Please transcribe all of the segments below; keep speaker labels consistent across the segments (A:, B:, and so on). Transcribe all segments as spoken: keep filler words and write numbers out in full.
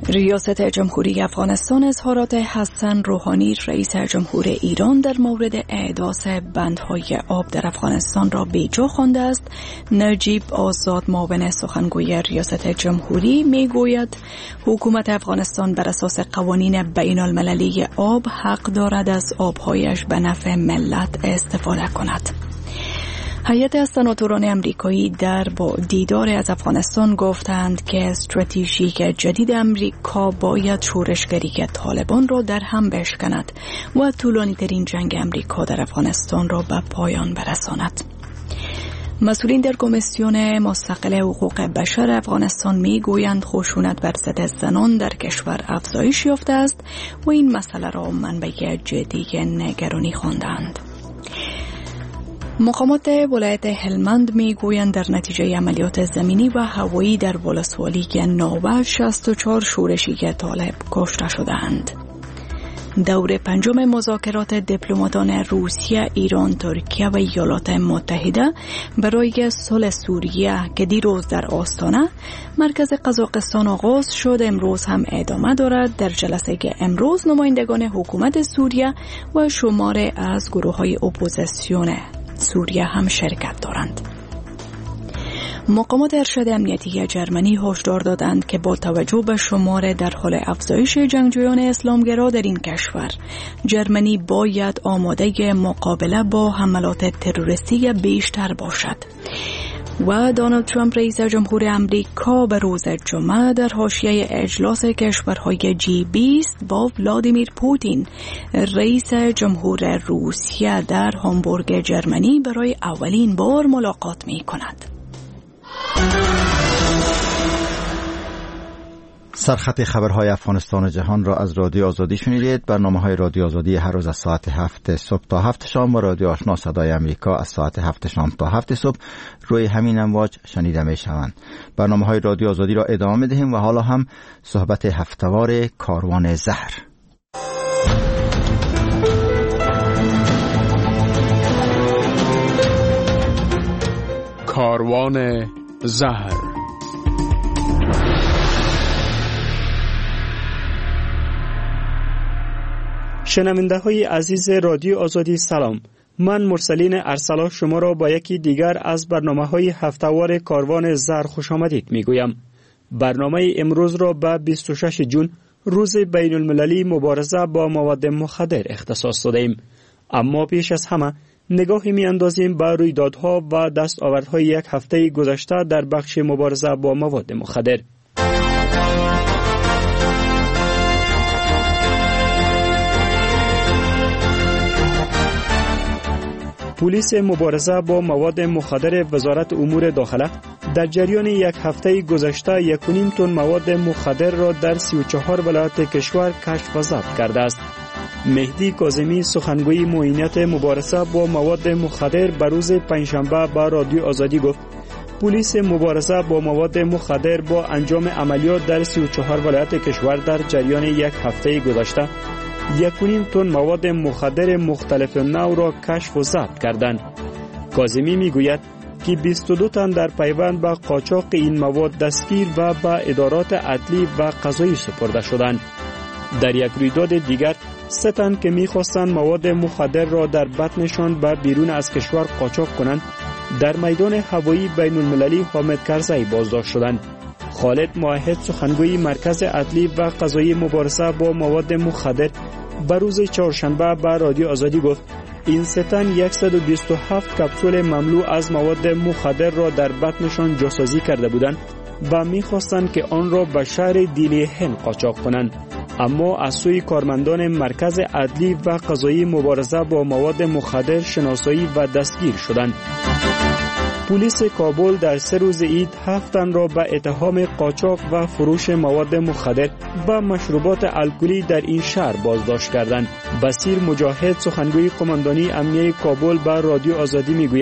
A: ریاست جمهوری افغانستان اظهارات حسن روحانی رئیس جمهور ایران در مورد احداث بندهای آب در افغانستان را بیجا خوانده است. نجیب آزاد معاون سخنگوی ریاست جمهوری می گوید حکومت افغانستان بر اساس قوانین بین المللی آب حق دارد از آبهایش به نفع ملت استفاده کند. هیئت از سناتوران امریکایی در با دیدار از افغانستان گفتند که استراتژی جدید امریکا باید شورشگری طالبان را در هم بشکند و طولانی ترین جنگ امریکا در افغانستان را به پایان برساند. مسئولین در کمیسیون مستقل حقوق بشر افغانستان می گویند خشونت بر ضد زنان در کشور افزایش یافته است و این مسئله را منبع جدی نگرانی خواندند. مقامات ولایت هلمند می گویند در نتیجه عملیات زمینی و هوایی در ولسوالی ناوه شصت و چهار شورشی طالب کشته شدند. دور پنجم مذاکرات دیپلماتان روسیه، ایران، ترکیه و ایالات متحده برای صلح سوریه که دیروز در آستانه مرکز قزاقستان آغاز شد امروز هم ادامه دارد. در جلسه امروز نمایندگان حکومت سوریه و شماری از گروه‌های اپوزیسیون سوریه هم شرکت دارند. مقامات ارشد امنیتی جرمنی هشدار دادند که با توجه به شمار در حال افزایش جنگجویان اسلامگرا در این کشور، جرمنی باید آماده مقابله با حملات تروریستی بیشتر باشد. و دونالد ترامپ رئیس جمهور امریکا به روز جمعه در حاشیه اجلاس کشورهای جی بیست با ولادیمیر پوتین رئیس جمهور روسیه در هامبورگ جرمنی برای اولین بار ملاقات می کند.
B: سرخط خبرهای افغانستان و جهان را از رادیو آزادی شنیدید. برنامه‌های رادیو آزادی هر روز از ساعت هفت صبح تا هفت شام و رادیو آشنا صدای امریکا از ساعت هفت شام تا هفت صبح روی همین امواج شنیده می‌شوند. برنامه‌های رادیو آزادی را ادامه می‌دهیم و حالا هم صحبت هفته‌وار کاروان زهر.
C: کاروان زهر.
D: شنونده های عزیز رادیو آزادی سلام. من مرسلین ارسلا شما را با یکی دیگر از برنامه های هفته‌وار کاروان زهر خوش آمدید می گویم. برنامه امروز را به بیست و شش جون روز بین المللی مبارزه با مواد مخدر اختصاص دادیم. اما پیش از همه نگاهی می اندازیم به رویدادها و دستاوردهای یک هفته گذشته در بخش مبارزه با مواد مخدر. پلیس مبارزه با مواد مخدر وزارت امور داخله در جریان یک هفته گذشته یک و نیم تن مواد مخدر را در سی و چهار ولایت کشور کشف و ضبط کرده است. مهدی کاظمی سخنگوی معینیت مبارزه با مواد مخدر به روز پنجشنبه به رادیو آزادی گفت پلیس مبارزه با مواد مخدر با انجام عملیات در سی و چهار ولایت کشور در جریان یک هفته گذشته یک و نیم تن مواد مخدر مختلف نوع را کشف و ضبط کردند. کاظمی میگوید که بیست و دو تن در پیوند به قاچاق این مواد دستگیر و به ادارات عدلی و قضایی سپرده شدند. در یک رویداد دیگر سه تن که می‌خواستند مواد مخدر را در بطنشان به بیرون از کشور قاچاق کنند در میدان هوایی بین المللی حامد کرزی بازداشت شدند. خالد موحد سخنگوی مرکز عدلی و قضایی مبارزه با مواد مخدر به روز چهارشنبه به رادیو آزادی گفت این سه تن صد و بیست و هفت کپسول مملو از مواد مخدر را در بطنشان جاسازی کرده بودند و می‌خواستند که آن را به شهر دیلی هند قاچاق کنند. اما از سوی کارمندان مرکز عدلی و قضایی مبارزه با مواد مخدر شناسایی و دستگیر شدند. پلیس کابل در سه روز عید هفت تن را به اتهام قاچاق و فروش مواد مخدر و مشروبات الکلی در این شهر بازداشت کردند. بصیر مجاهد سخنگوی قماندانی امنیه کابل به رادیو آزادی میگوید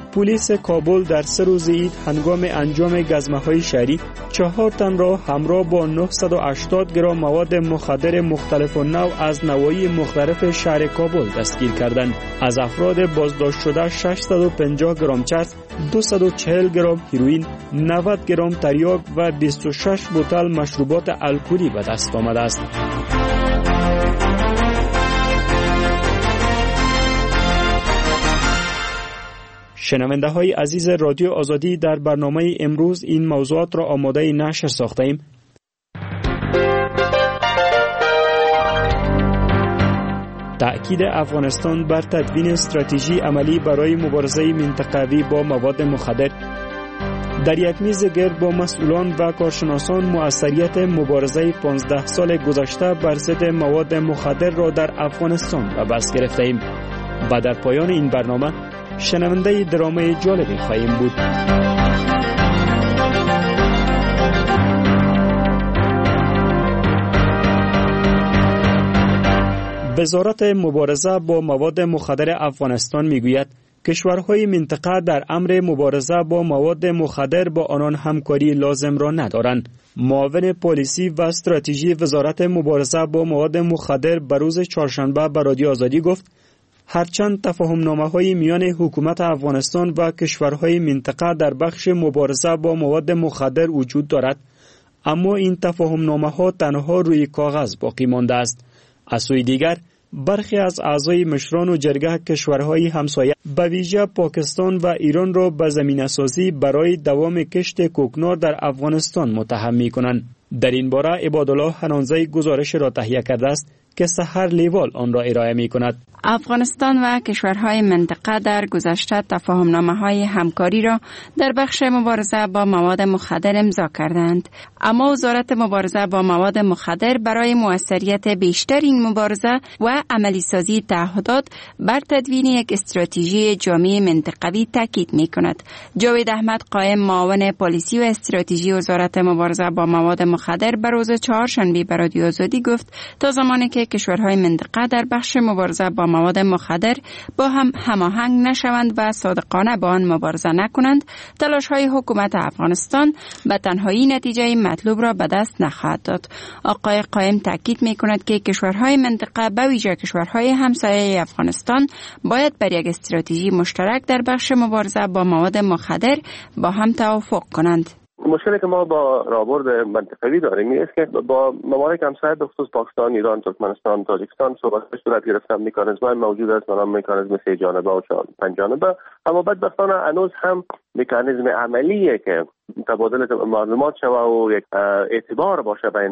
D: پلیس کابل در سه روز عید هنگام انجام گزمه‌های شهری چهار تن را همراه با نهصد و هشتاد گرم مواد مخدر مختلف النوع از نواحی مختلف شهر کابل دستگیر کردند. از افراد بازداشت شده ششصد و پنجاه گرم چرس، دویست و چهل گرم هیروئین، نود گرم تریاک و بیست و شش بوتل مشروبات الکلی به دست آمده است. شنونده های عزیز رادیو آزادی، در برنامه امروز این موضوعات را آماده نشر ساخته ایم. تأکید افغانستان بر تدوین استراتژی عملی برای مبارزه منطقوی با مواد مخدر. در یک میز گرد با مسئولان و کارشناسان موثریت مبارزه پانزده سال گذشته بر ضد مواد مخدر را در افغانستان به بحث گرفته ایم و در پایان این برنامه شنونده درامای جالبی خواهیم بود. وزارت مبارزه با مواد مخدر افغانستان میگوید کشورهای منطقه در امر مبارزه با مواد مخدر با آنان همکاری لازم را ندارند. معاون پالیسی و استراتژی وزارت مبارزه با مواد مخدر به روز چهارشنبه به رادیو آزادی گفت هرچند تفاهم‌نامه‌های میان حکومت افغانستان و کشورهای منطقه در بخش مبارزه با مواد مخدر وجود دارد، اما این تفاهم‌نامه‌ها تنها روی کاغذ باقی مانده است. از سوی دیگر برخی از اعضای مشران و جرگه کشورهای همسایه به ویژه پاکستان و ایران را به زمینه‌سازی برای دوام کشت کوکنار در افغانستان متهم می‌کنند. در این باره عبادالله حنانزی گزارش را تهیه کرده است که سحر لیوال آن را ارائه می‌کند.
E: افغانستان و کشورهای منطقه در گذشته تفاهم‌نامه‌های همکاری را در بخش مبارزه با مواد مخدر امضا کردند، اما وزارت مبارزه با مواد مخدر برای موثریت بیشتر این مبارزه و عملی سازی تعهدات بر تدوین یک استراتژی جامع منطقوی تاکید می‌کند. جاوید احمد قائم معاون پالیسی و استراتژی وزارت مبارزه با مواد مخدر به روز چهارشنبه به رادیو آزادی گفت تا زمانی که کشورهای منطقه در بخش مبارزه با مواد مخدر با هم هماهنگ نشوند و صادقانه با آن مبارزه نکنند، تلاش‌های حکومت افغانستان به تنهایی نتیجه مطلوب را به دست نخواهد داد. آقای قائم تاکید می‌کند که کشورهای منطقه به ویژه کشورهای همسایه افغانستان باید بر یک استراتژی مشترک در بخش مبارزه با مواد مخدر با هم توافق کنند.
F: مشکلی که ما با راهبرد منطقوی داریم این است که با ممالک همسایه به خصوص پاکستان، ایران، ترکمنستان، تاجیکستان صحبت صورت گرفتن مکانیزم‌های موجود است، نام مکانیزم سه جانبه و چهار پنج جانبه، اما بدبختانه هنوز هم مکانیزم عملیه که تبادل معلومات شوه و یک اعتبار باشه بین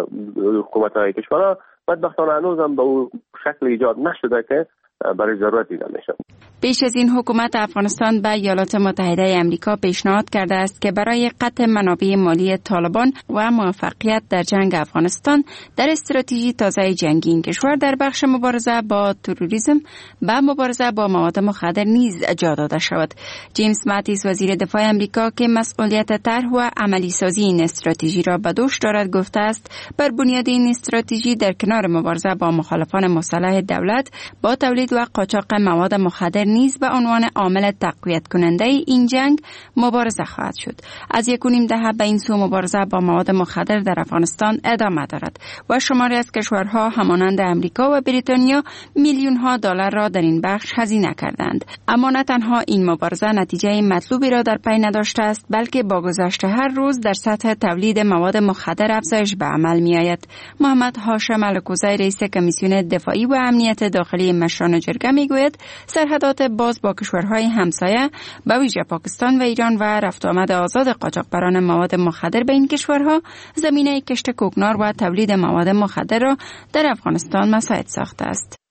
F: حکومت‌های کشورها بدبختانه هنوز هم به اون شکل ایجاد نشده که برای ضرورت دیده میشه.
E: پیش از این حکومت افغانستان به ایالات متحده آمریکا پیشنهاد کرده است که برای قطع منابع مالی طالبان و موفقیت در جنگ افغانستان در استراتژی تازه جنگی این کشور در بخش مبارزه با تروریسم و مبارزه با مواد مخدر نیز جا داده شود. جیمز ماتیس وزیر دفاع آمریکا که مسئولیت طرح و عملی سازی این استراتژی را به دوش دارد گفته است بر بنیاد این استراتژی در کنار مبارزه با مخالفان مسلح دولت با تولید و قاچاق مواد مخدر نیز به عنوان عامل تقویت کننده این جنگ مبارزه خواهد شد. از یک و نیم دهه به این سو مبارزه با مواد مخدر در افغانستان ادامه دارد و شماری از کشورها همانند امریکا و بریتانیا میلیون ها دلار را در این بخش هزینه کردند. اما نه تنها این مبارزه نتیجه مطلوبی را در پی نداشته است، بلکه با گذشت هر روز در سطح تولید مواد مخدر افزایش به عمل می آید. محمد هاشم الکوزی رئیس کمیسیون دفاعی و امنیت داخلی مشران جرگه می گوید سرحدات باز با کشورهای همسایه به ویژه پاکستان و ایران و رفت آمد آزاد قاچاقبران مواد مخدر به این کشورها زمینه کشت کوکنار و تولید مواد مخدر را در افغانستان مساعد ساخته است.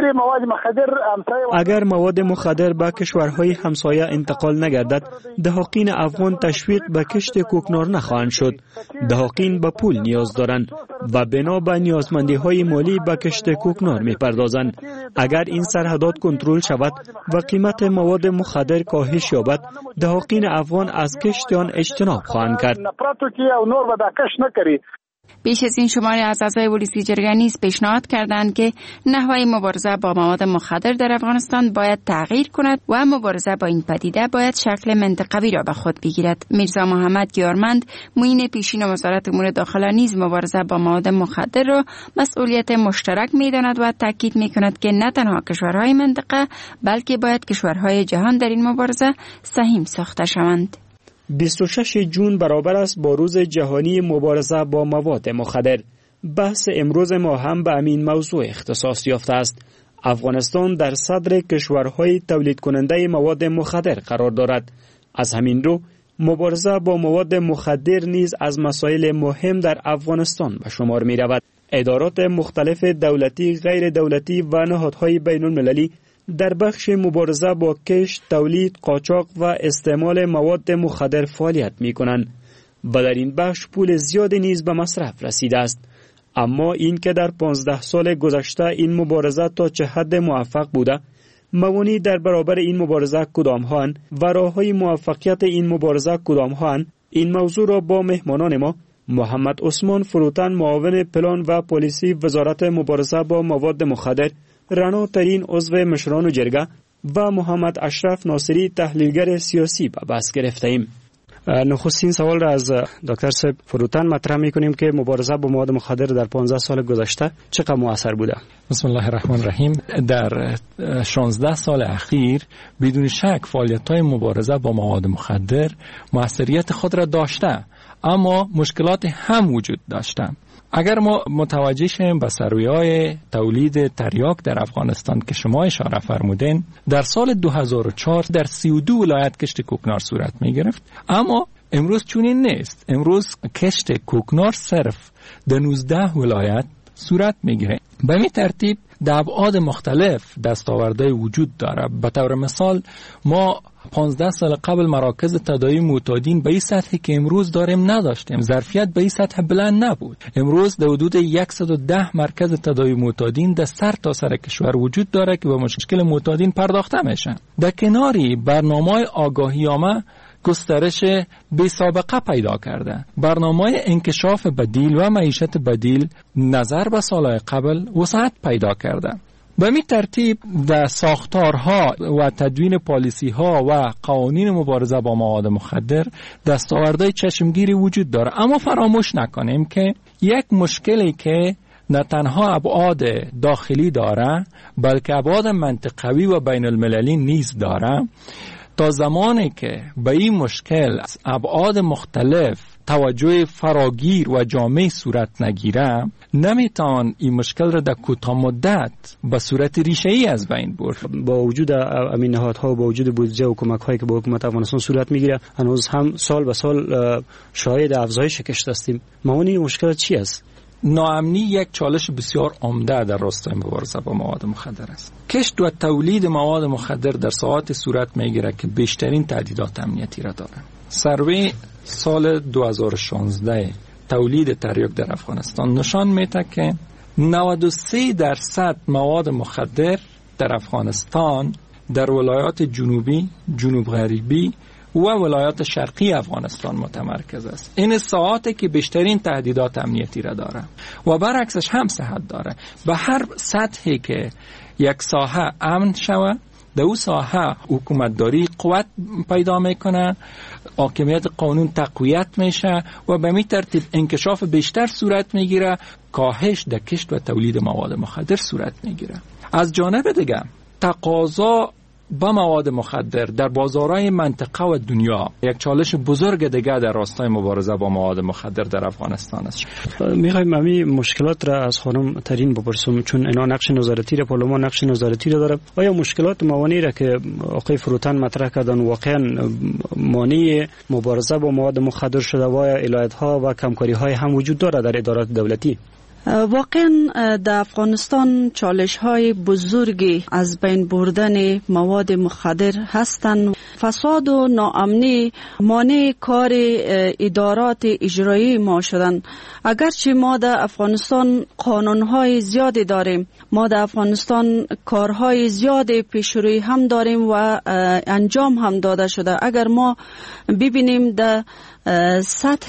D: اگر مواد مخدر به کشورهای همسایه انتقال نگردد، دهاقین افغان تشویق به کشت کوکنار نخواهند شد. دهاقین به پول نیاز دارند و بنا به نیازمندی‌های مالی به کشت کوکنار می‌پردازند. اگر این سرحدات کنترل شود و قیمت مواد مخدر کاهش یابد، دهاقین افغان از کشت آن اجتناب خواهند کرد.
E: بیش از این شماری از اعضای پلیس جرگه نیز پیشنهاد کردند که نحوه مبارزه با مواد مخدر در افغانستان باید تغییر کند و مبارزه با این پدیده باید شکل منطقوی را به خود بگیرد. میرزا محمد گیارمند، معین پیشین وزارت امور داخله نیز مبارزه با مواد مخدر را مسئولیت مشترک می‌داند و تاکید می‌کند که نه تنها کشورهای منطقه بلکه باید کشورهای جهان در این مبارزه سهیم ساخته شوند.
D: بیست و شش جون برابر است با روز جهانی مبارزه با مواد مخدر. بحث امروز ما هم به همین موضوع اختصاص یافته است. افغانستان در صدر کشورهای تولید کننده مواد مخدر قرار دارد. از همین رو مبارزه با مواد مخدر نیز از مسائل مهم در افغانستان به شمار می رود. ادارات مختلف دولتی، غیر دولتی و نهادهای بین المللی در بخش مبارزه با کشت، تولید، قاچاق و استعمال مواد مخدر فعالیت می کنند و در این بخش پول زیادی نیز به مصرف رسیده است. اما این که در پانزده سال گذشته این مبارزه تا چه حد موفق بوده، موانع در برابر این مبارزه کدام هاند و راه‌های موفقیت این مبارزه کدام هاند، این موضوع را با مهمانان ما محمد عثمان فروتن، معاون پلان و پالیسی وزارت مبارزه با مواد مخدر، رنا ترین عضو مشران جرگه و محمد اشرف ناصری تحلیلگر سیاسی به بحث گرفته ایم. نخستین سوال را از دکتر صاحب فروتن مطرح می‌کنیم که مبارزه با مواد مخدر در پانزده سال گذشته چقدر مؤثر بوده؟
G: بسم الله الرحمن الرحیم. در شانزده سال اخیر بدون شک فعالیت‌های مبارزه با مواد مخدر موثریت خود را داشته، اما مشکلات هم وجود داشته. اگر ما متوجه شیم به سروی‌های تولید تریاک در افغانستان که شما اشاره فرمودین، در سال دو هزار و چهار در سی و دو ولایت کشت کوکنار صورت می گرفت، اما امروز چنین نیست. امروز کشت کوکنار صرف در نوزده ولایت صورت می گیره. به این ترتیب در ابعاد مختلف دستاوردهای وجود داره. به طور مثال ما پانزده سال قبل مراکز تداوی معتادین به این سطحی که امروز داریم نداشتیم. ظرفیت به این سطح بلند نبود. امروز در حدود صد و ده مرکز تداوی معتادین در سر تا سر کشور وجود داره که به مشکل معتادین پرداخته میشن. در کناری برنامه‌های آگاهی‌نامه گسترش بی سابقه پیدا کرده. برنامه انکشاف بدیل و معیشت بدیل نظر به سالهای قبل وسعت پیدا کرده. به این ترتیب در ساختارها و تدوین پالیسی‌ها و قوانین مبارزه با مواد مخدر دستاوردهای چشمگیری وجود داره. اما فراموش نکنیم که یک مشکلی که نه تنها ابعاد داخلی داره بلکه ابعاد منطقوی و بین المللی نیز داره. تا زمانی که به این مشکل از ابعاد مختلف توجه فراگیر و جامع صورت نگیره، نمیتوان این مشکل را در کوتاه مدت به صورت ریشه‌ای از بین برد.
D: با وجود امین نهادها و با وجود بودجه و کمک‌هایی که با حکومت افغانستان صورت میگیره، هنوز هم سال به سال شاهد افزایش کشت هستیم. موانع این مشکل چی است؟
G: ناامنی یک چالش بسیار عمده در راستای مبارزه با مواد مخدر است. کشت و تولید مواد مخدر در ساعات صورت میگیره که بیشترین تهدیدات امنیتی را داره. سروی سال دو هزار و شانزده تولید تریاک در افغانستان نشان میده که نود و سه درصد مواد مخدر در افغانستان در ولایات جنوبی، جنوب غربی و ولایات شرقی افغانستان متمرکز است. این ساعاتی که بیشترین تهدیدات امنیتی را داره و برعکسش هم صحت داره. به هر سطحی که یک ساحه امن شود، در اون ساحه حکومتداری قوت پیدا میکنه، حاکمیت قانون تقویت میشه و به این ترتیب انکشاف بیشتر صورت میگیره، کاهش در کشت و تولید مواد مخدر صورت میگیره. از جانب دیگه تقاضا با مواد مخدر در بازارهای منطقه و دنیا یک چالش بزرگ دیگه در راستای مبارزه با مواد مخدر در افغانستان است.
D: میخوایم همین مشکلات را از خانم ترین بپرسیم، چون اینا نقش نظارتی را، پارلمان نقش نظارتی را داره. آیا مشکلات موانعی را که آقای فروتن مطرح کردن واقعا مانع مبارزه با مواد مخدر شده و آیا علایت‌ها و کمکاری‌های هم وجود داره در ادارات دولتی؟
H: واقعا در افغانستان چالش های بزرگی از بین بردن مواد مخدر هستند. فساد و ناامنی مانع کار ادارات اجرایی ما شدن. اگرچه ما در افغانستان قانونهای زیادی داریم، ما در افغانستان کارهای زیادی پیشروی هم داریم و انجام هم داده شده. اگر ما ببینیم در سطح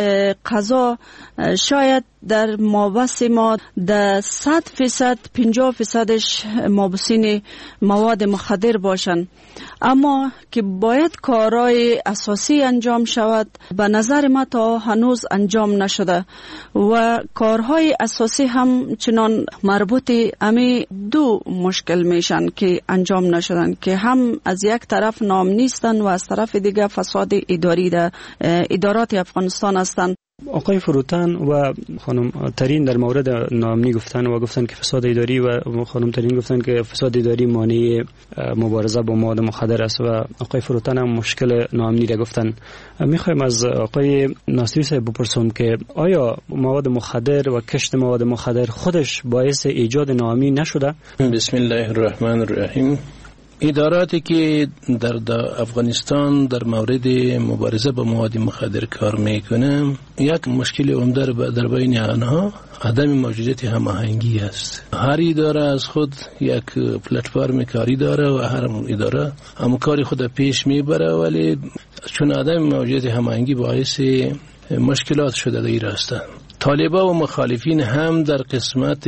H: قضا شاید در مابس ما در صد فیصد پنجاه فیصدش مابسین مواد مخدر باشند، اما که باید کارهای اساسی انجام شود به نظر ما تا هنوز انجام نشده و کارهای اساسی هم چنان مربوط امی دو مشکل میشن که انجام نشدن، که هم از یک طرف نام نیستن و از طرف دیگه فساد اداری در ادارات افغانستان هستند.
D: آقای فروتن و خانم ترین در مورد ناامنی گفتن و گفتن که فساد اداری و خانم ترین گفتن که فساد اداری مانع مبارزه با مواد مخدر است و آقای فروتن هم مشکل ناامنی را گفتن. میخوایم از آقای ناصری صاحب بپرسم که آیا مواد مخدر و کشت مواد مخدر خودش باعث ایجاد ناامنی نشده؟
I: بسم الله الرحمن الرحیم. اداراتی که در افغانستان در مورد مبارزه با مواد مخدر کار میکنه، یک مشکل عمده در بین آنها عدم موجودیت هماهنگی است. هر اداره از خود یک پلتفرم کاری داره و هر اداره هم کاری خود پیش میبره، ولی چون عدم موجودیت هماهنگی باعث مشکلات شده در است. طالبان و مخالفین هم در قسمت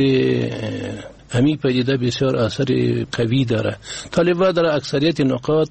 I: همین پدیده بسیار اثر قوی داره. طالبان در اکثریت نقاط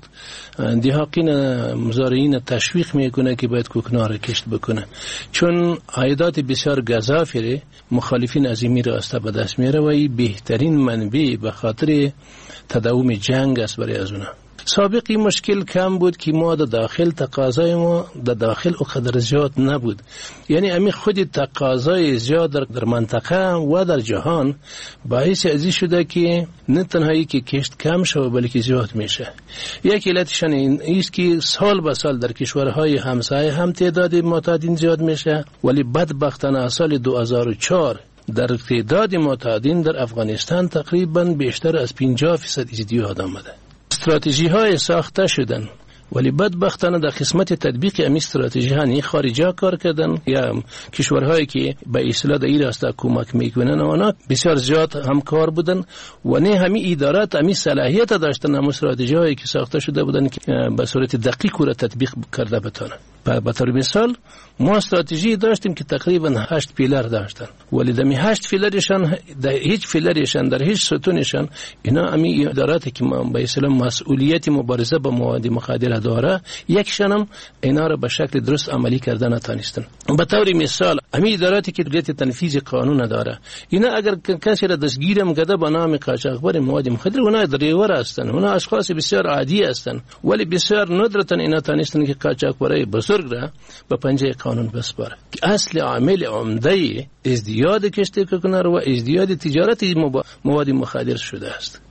I: دهاقین مزارعین تشویق میکنه که باید کوکنار کشت بکنه، چون عایدات بسیار گزافی مخالفین از این راسته به دست میاره و این بهترین منبع به خاطر تداوم جنگ است برای از اونها. سابقی مشکل کم بود که ما در داخل تقاضای ما در داخل اقدر زیاد نبود، یعنی امی خود تقاضای زیاد در, در منطقه و در جهان باعث ازی شده که نه تنهایی که کشت کم شده بلکه زیاد میشه. یک علتشان این است که سال به سال در کشورهای همسایه هم تعداد معتادین زیاد میشه، ولی بدبختانه سال دو هزار و چهار در تعداد معتادین در افغانستان تقریبا بیشتر از پنجاه فیصد ازدیاد آمده. استراتژی های ساخته شدن ولی بدبختانه در قسمت تطبیق امی استراتژی ها نه خارجا کار کردن یا کشورهایی که به اصطلاح در این راسته کمک میکنن اونا بسیار زیاد همکار بودن و نه همین ادارات همین صلاحیت داشتن هم استراتژی هایی که ساخته شده بودن که به صورت دقیق رو تطبیق کرده بتونن. به طور مثال ما استراتژی داشتیم که تقریبا هشت پیلر داشتن، ولی در می هشت پیلرشان در هیچ پیلرشان در هیچ ستونشان اینا امی اداراتی که به اصطلاح مسئولیت مبارزه با مواد مخدر داره یکشان هم اینا را به شکل درست عملی کردن نتونستن. به طور مثال امی اداراتی که قدرت تنفیذ قانون داره اینا اگر کسی را دستگیرم کرده به نام قاچاقبر مواد مخدر اونا دریور هستن، اونا اشخاص بسیار عادی هستن، ولی بسیار ندرتن اینا تونستن که قاچاقبرای بزرگ را به پنجه قانون بسپاره که اصل عامل عمده ازدیاد کشت کوکنار و ازدیاد تجارت مواد مخدر شده است.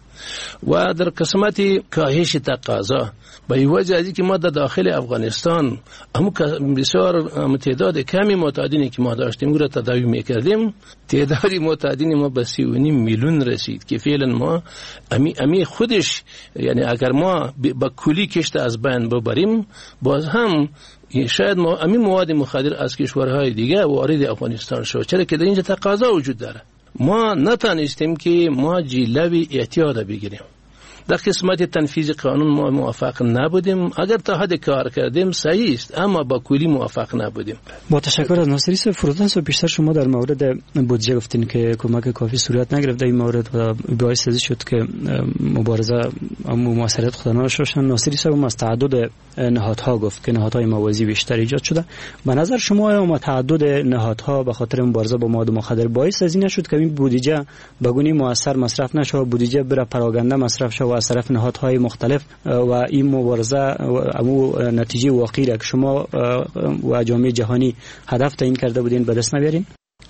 I: و در قسمت کاهش تقاضا به وجه از که ما در داخل افغانستان همون بسیار تعداد کمی معتادینی که ما داشتیم او را تداوی میکردیم، تعداد معتادین ما به سی و نیم میلیون رسید که فعلا ما امی, امی خودش یعنی اگر ما با کلی کشت از بین ببریم باز هم شاید ما امی مواد مخدر از کشورهای دیگه وارد افغانستان شد، چرا که در اینجا تقاضا وجود داره. ما نتانستیم که ما جلوی احتیاط بگیریم. در قسمت تنفیذ قانون ما موافق نبودیم، اگر تا حد کار کردیم صحیح است اما با کلی موافق نبودیم.
D: با تشکر از ناصری صاحب. فروتن صاحب بیشتر شما در مورد بودجه گفتین که کمک کافی صورت نگرفت در این مورد و باعث شد که مبارزه موثریت خود نداشته. ناصری صاحب از تعدد نهادها گفت که نهادهای موازی بیشتر ایجاد شده. به نظر شما اما تعدد نهادها به خاطر مبارزه با مواد مخدر باعث از این نشد که این بودجه به گونه موثر مصرف نشه، بودجه بره پراگنده مصرف شه و از طرف نهادهای مختلف و این مبارزه امو نتیجه واقعی را که شما و جامعه جهانی هدف تعیین کرده بودین به دست نبیارین؟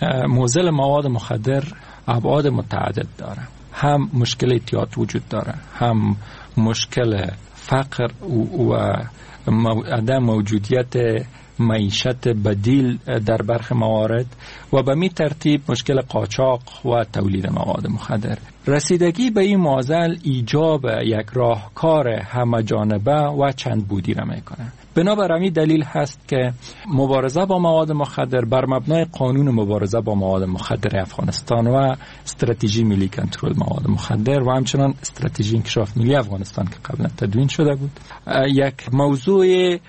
G: موزل مواد مخدر ابعاد متعدد داره. هم مشکل اعتیاد وجود داره، هم مشکل فقر و عدم موجودیت معیشت بدیل در برخی موارد و به می ترتیب مشکل قاچاق و تولید مواد مخدر. رسیدگی به این معضل ایجاب یک راهکار همه جانبه و چند بودی را میکنه. بنابر همین دلیل هست که مبارزه با مواد مخدر بر مبنای قانون مبارزه با مواد مخدر افغانستان و استراتژی ملی کنترل مواد مخدر و همچنان استراتژی انکشاف ملی افغانستان که قبلا تدوین شده بود یک موضوع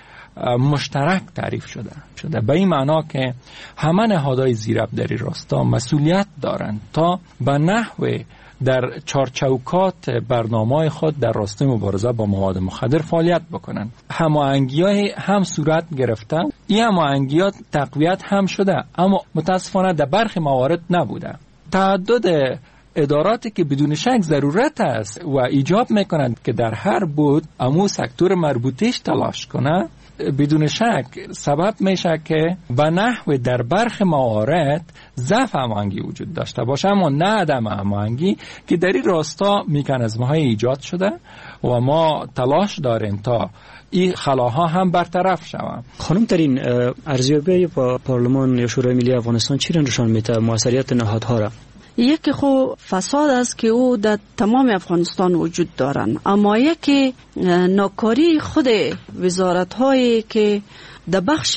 G: مشترک تعریف شده شده به این معنا که همه نهادهای زیرب در این راستا مسئولیت دارند تا به نحو در چارچوکات برنامه خود در راستای مبارزه با مواد مخدر فعالیت بکنند. هماهنگی‌های هم صورت گرفته، این هماهنگی‌ها تقویت هم شده، اما متاسفانه در برخی موارد نبوده. تعدد اداراتی که بدون شک ضرورت است و ایجاب میکنند که در هر بود امو سکتور مربوطهش تلاش کنه، بدون شک سبب میشه که به نحو در برخی موارد ضعف هماهنگی وجود داشته باشه، اما نه عدم هماهنگی که در این راستا مکانیزم‌های ایجاد شده و ما تلاش داریم تا این خلاها هم برطرف شوند.
D: خانم ترین ارزیابی با پارلمان یا شورای ملی افغانستان چی را نشان میده موثریت نهادها را؟
H: یکی خو فساد است که او در تمام افغانستان وجود دارن، اما یکی ناکاری خود وزارت هایی که در بخش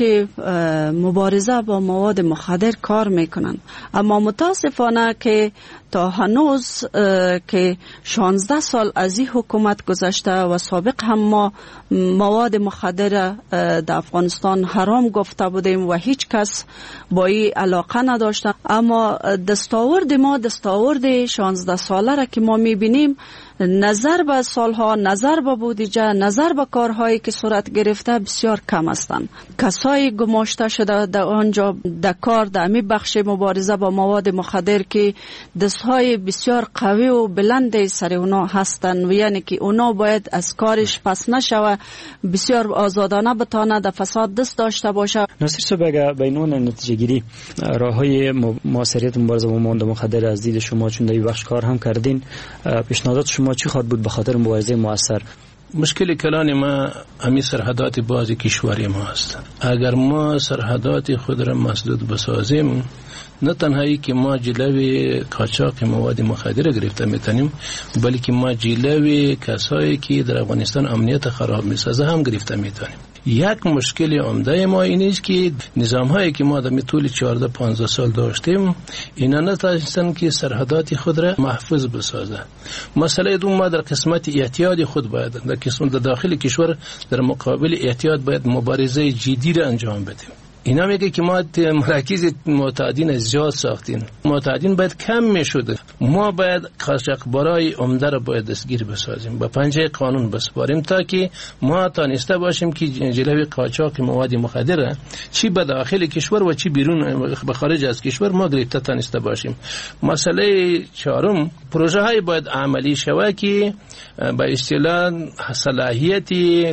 H: مبارزه با مواد مخدر کار میکنن، اما متاسفانه که تا هنوز که شانزده سال از این حکومت گذشته و سابق هم ما مواد مخدر در افغانستان حرام گفته بودیم و هیچ کس با این علاقه نداشتن، اما دستاورد ما دستاورد شانزده ساله را که ما میبینیم نظر به سالها، نظر به بودجه، نظر به کارهایی که صورت گرفته بسیار کم هستند. کسایی گماشته شده در آنجا در کار در می بخش مبارزه با مواد مخدر که دستهای بسیار قوی و بلند سر اونا هستند و یعنی که اونا باید از کارش پس نشوه، بسیار آزادانه بتانه در فساد دست داشته باشه.
D: ناصر صاحب، اگر بینون نتیجه گیری راه های موثریت مبارزه با مواد مخدر از دید شما، چون در این بخش کار هم کردین، پیشنهادات شما چی خواهد بود به خاطر مبارزه مؤثر؟
I: مشکل کلان ما همین سرحدات باز کشوری ما است. اگر ما سرحدات خود را مسدود بسازیم، نه تنهایی که ما جلوی قاچاق مواد مخدر گرفته میتونیم، بلکه ما جلوی کسایی که در افغانستان امنیت خراب میسازه هم گرفته میتونیم. یک مشکل عمده ما این است که نظام هایی که ما در طول چهارده پانزده سال داشتیم اینا نتونستن که سرحدات خود را محفوظ بسازه. مسئله دوم، ما در قسمت احتیاط خود باید در قسمت داخل کشور در مقابل احتیاط باید مبارزه جدی را انجام بدیم. اینا میگه که ما مراکز معتادین زیاد ساختیم، معتادین باید کم میشد. ما باید قاچاقبرای عمده را باید دستگیر بسازیم، با پنجه قانون بسپاریم تا که ما تانسته باشیم که جلوی قاچاق مواد مخدر چی به داخل کشور و چی بیرون به خارج از کشور ما گرفته تانسته باشیم. مسئله چهارم، پروژه های باید عملی شوه که به اصطلاح صلاحیت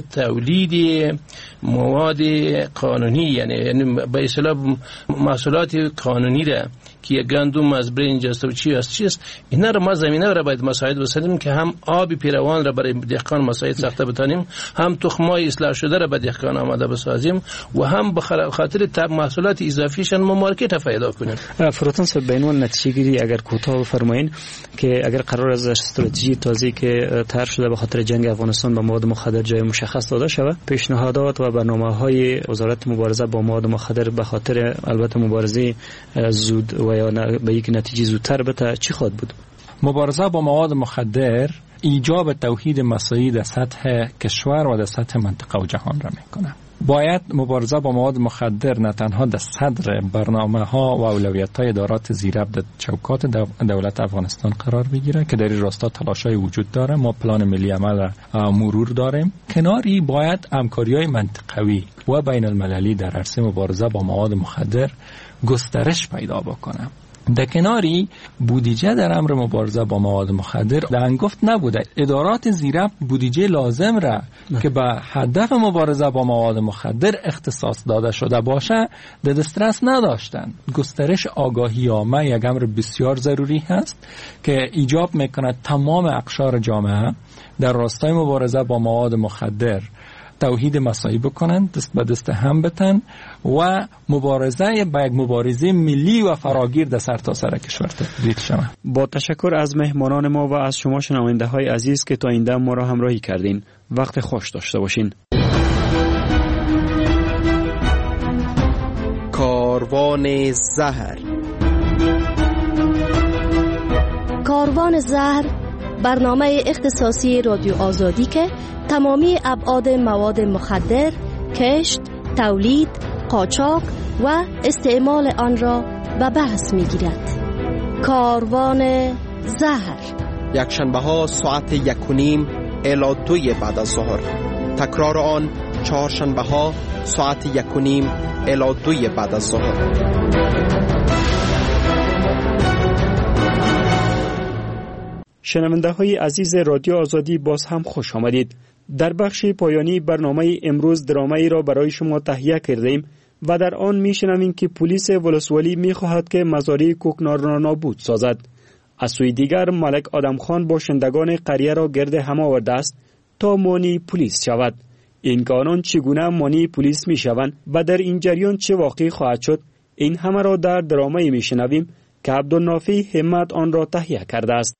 I: تولید مواد قانونی، یعنی به اصطلاح محصولات قانونی را که گندم از برنج است و چی است چی است، اینا را ما زمینه را باید مساعد بسازیم که هم آب پیروان را برای دهقان مساعد ساخته بتانیم، هم تخمای اصلاح شده را به دهقان آماده بسازیم و هم به خاطر تب محصولات اضافیشان ما مارکت پیدا کنیم.
D: فروتن صاحب، به عنوان نتیجه گیری اگر کوتاه بفرمایید که اگر قرار از استراتژی تازه که طرح شده به خاطر جنگ افغانستان با مواد مخدر جای مشخص داده شود، پیشنهادات و برنامه‌های وزارت مبارزه با مواد مخدر به خاطر البته مبارزه زود و یا به یک نتیجه زودتر بته چی خواهد بود؟
G: مبارزه با مواد مخدر ایجاب توحید مساعی در سطح کشور و در سطح منطقه و جهان را میکنه. باید مبارزه با مواد مخدر نه تنها در صدر برنامه ها و اولویت های ادارات زیرب در چوکات دولت افغانستان قرار بگیره که در این راستا تلاش‌های وجود داره. ما پلان ملی عمل را مرور داریم. کناری باید همکاری‌های منطقوی و بین المللی در عرصه مبارزه با مواد مخدر گسترش پیدا بکنه. در کناری بودجه در امر مبارزه با مواد مخدر در انگفت نبوده. ادارات زیربط بودجه لازم را که به هدف مبارزه با مواد مخدر اختصاص داده شده باشه در دسترس نداشتن. گسترش آگاهی عامه یک امر بسیار ضروری هست که ایجاب میکنه تمام اقشار جامعه در راستای مبارزه با مواد مخدر توحید مساعی بکنن، دست به دست هم بتن و مبارزه با یک مبارزه ملی و فراگیر در سرتاسر کشور تبدیل شود.
D: با تشکر از مهمانان ما و از شما شنونده های عزیز که تا این دم ما را همراهی کردین. وقت خوش داشته باشین.
J: کاروان زهر.
K: کاروان زهر برنامه اختصاصی رادیو آزادی که تمامی ابعاد مواد مخدر، کشت، تولید، قاچاق و استعمال آن را به بحث می‌گیرد. کاروان زهر
J: یک شنبه ها ساعت یک و نیم الی دوی بعد از ظهر. تکرار آن چهار شنبه ها ساعت یک و نیم الی دوی بعد از ظهر.
D: شنونده های عزیز رادیو آزادی باز هم خوش آمدید. در بخش پایانی برنامه امروز درامه‌ای را برای شما تهیه کردیم و در آن میشنویم که پلیس ولسوالی میخواهد که مزارع کوکنار را نابود سازد. از سوی دیگر ملک آدم خان باشندگان قریه را گرد هم آورده است تا مانی پلیس شود. این قانون چگونه مانی پلیس میشوند و در این جریان چه واقعی خواهد شد، این همه را در درامه‌ای میشنویم که عبدالنافی همت آن را تهیه کرده است.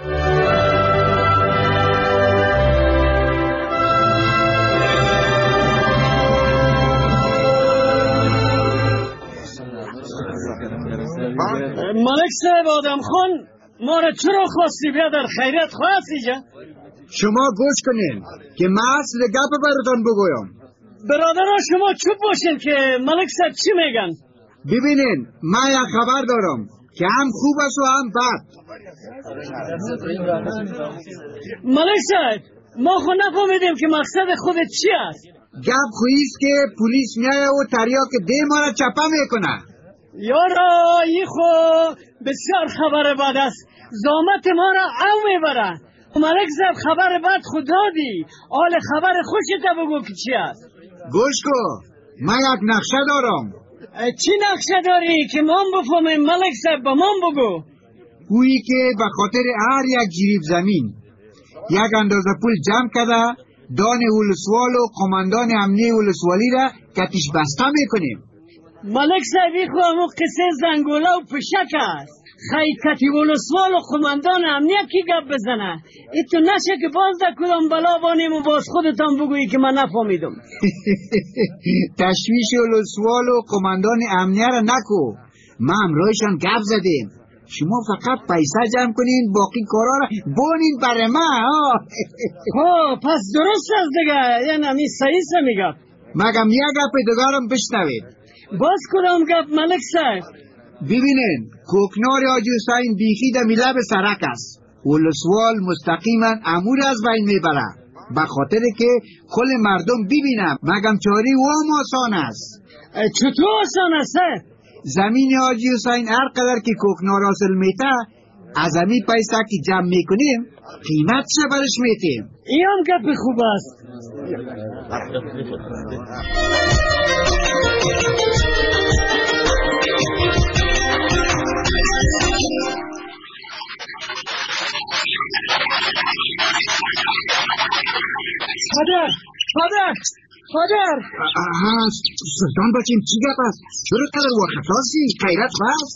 L: ملک صاحب آدم خان ما را چرا خواستی بیا در خیریت خواست اینجا؟
M: شما گوش کنین که ما اصل گپ براتون بگویم.
L: برادران شما چوب باشین که ملک صاحب چی میگن؟
M: ببینین ما یک خبر دارم که هم خوب است و هم بد.
L: ملک صاحب ما خود نفهمیدیم که مقصد خودت چی است؟
M: گپ خویست که پلیس میایه و تریاک ده ما را چپه میکنه.
L: یارا ای خو بسیار خبر بد است. زامت ما را او میبره. ملک صاحب خبر بد خود دادی. حال خبر خوشت بگو که چی است؟
M: گوش کو ما یک نقشه دارم.
L: چی نقشه داری که ما بفهمیم ملک صاحب؟ به ما بگو.
M: گویی که به خاطر هر یک جریب زمین یک اندازه پول جمع کرده دان ولسوال و قماندان امنیه ولسوالی را کتیش بسته میکنیم.
L: ملک صاحبی خو همو قصه زنگوله و پشک است. خیلی کتی ولسوال و قماندان امنیه کی گپ بزنه؟ ای تو نشه که باز در کدام بلا بانیم و باز خودتان بگویی که من نفهمیدم.
M: تشویش ولسوال و قماندان امنیه را نکو. ما امرایشان گپ زدیم. شما فقط پیسه جمع کنین باقی کارا را بانین برای ما.
L: ها پس درست است دیگه. یعنی همی صحیح سه میگم.
M: مگم یک گپ دیگرم بشنوید.
L: باز کدام گپ ملک صاحب؟
M: ببینین کوکنار حاجی حسین بیخی در لب سرک است. ولسوال مستقیما امور از بین میبره به خاطر که کل مردم ببینم. مگم چاری وام آسان است.
L: چطور آسان است؟
M: زمین حاجی حسین هر قدر که کوکنار حاصل میته از همی پیسه که جمع میکنیم قیمت چه برش میتیم.
L: این هم گپ خوب است.
M: پدر پدر پدر آها سلطان بچیم چی گپ است؟ چرا قدر وقتاسی؟ خیرت بست؟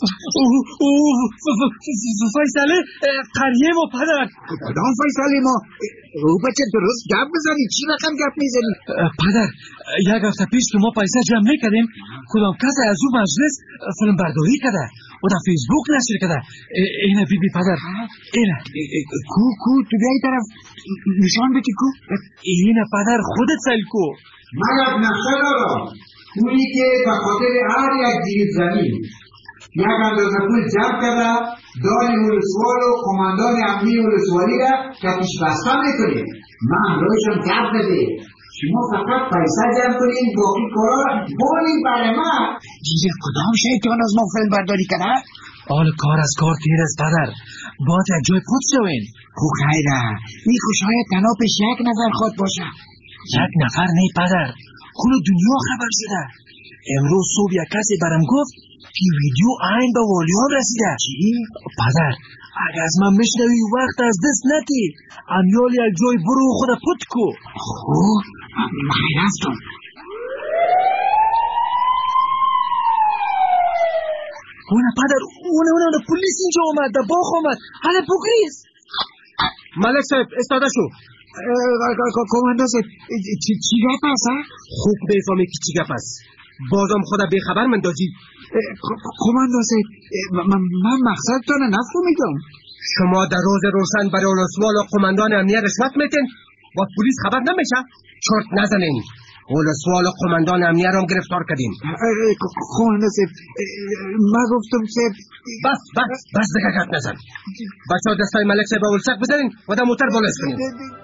L: فیصله قریه ما پدر.
M: کدام فیصله ما؟ او بچه درست گپ بزنی. چی رقم گپ میزنی؟
L: پدر یک هفته پیش که ما پیسه جمع میکردیم کدام کس از او مجلس فیلم برداری کرده و در فیسبوک نشر کرده. اینه بی بی پدر اینه.
M: کو کو تو بیایی طرف نشان بکی کو.
L: اینه پدر خودت سل کو.
M: من یک نقشه دارم. پولی که به خاطر هر یک جریب زمین یک اندازه پول جمع کرده دان ولسوال و قماندان امنی ولسوالی را کتیش بسته میکنیم. من روشم تب بده. شما فقط پیسه جمع کنین، باقی کارا بولین برای من. دیگه کدام شیطان از ما فیلم برداری کنه؟
N: آل کار از کار تیر است پدر. باید یک جای پود شوین.
M: خو خیره، این خوشهای تنها پیش یک نفر خود باشه.
N: یک نفر نه پدر، کل دنیا خبر شده. امروز صبح یک کسی برم گفت که ویدیو این به والیان رسیده.
M: چی؟
N: پدر اگه از من میشنوی وقت از دست نتی، امیال یک جای برو خود پود کو.
M: خوب مخیر هستم.
N: اونه پدر، اونه اونه اونه پولیس اینجا اومد، در باخ اومد. حالا بگریز.
J: ملک صاحب استاده شو.
M: کماندا صاحب چی گپ است؟
J: خوب بفهمی که چی گپ است. بازم خدا بیخبر مندازی.
M: کماندا صاحب من مقصد تو نفهمیدم.
J: شما در روز روشن برای ولسوال و قماندان امنیت رشوت میتین، با پلیس خبر نمیشه؟ چرت نزنین. ولسوال و قماندان امنیت رو گرفتار کردیم.
M: کماندا صاحب من گفتم صاحب
J: بس بس بس دیگه گپ نزن. بچه‌ها دستای ملک صاحب ولسک بزنین و در موتر بالاش کنین.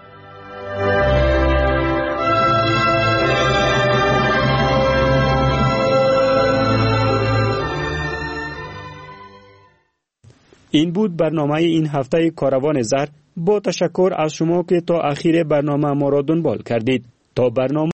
D: این بود برنامه این هفته کاروان زهر. با تشکر از شما که تا اخیر برنامه ما را دنبال کردید. تا برنامه